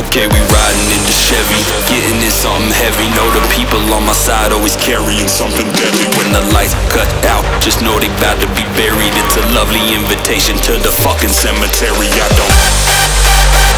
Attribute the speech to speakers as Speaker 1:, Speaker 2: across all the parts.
Speaker 1: Okay, we riding in the Chevy, getting in something heavy. Know the people on my side always carrying something deadly. When the lights cut out, just know they bout to be buried. It's a lovely invitation to the fucking cemetery. I don't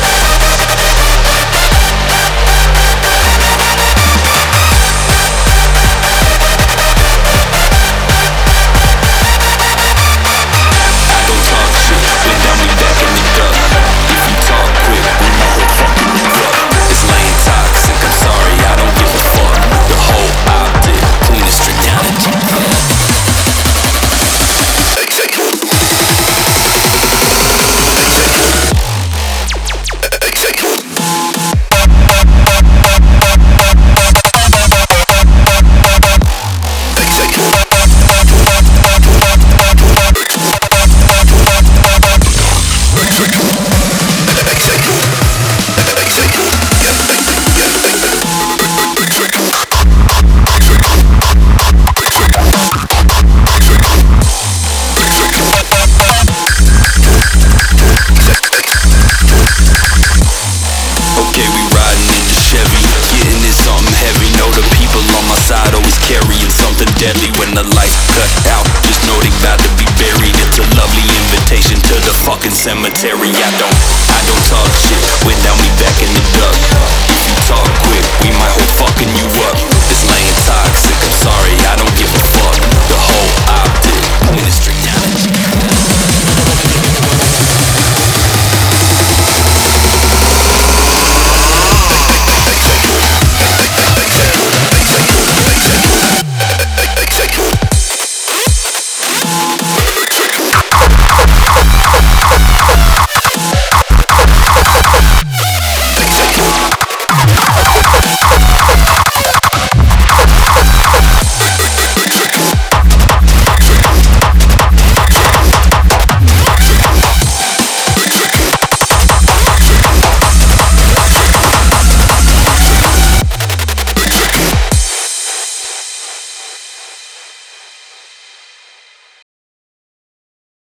Speaker 1: deadly. When the lights cut out, just know they bout to be buried. It's a lovely invitation to the fucking cemetery. I don't talk shit without me back in the duck. If you talk quick, we might hold fucking you up.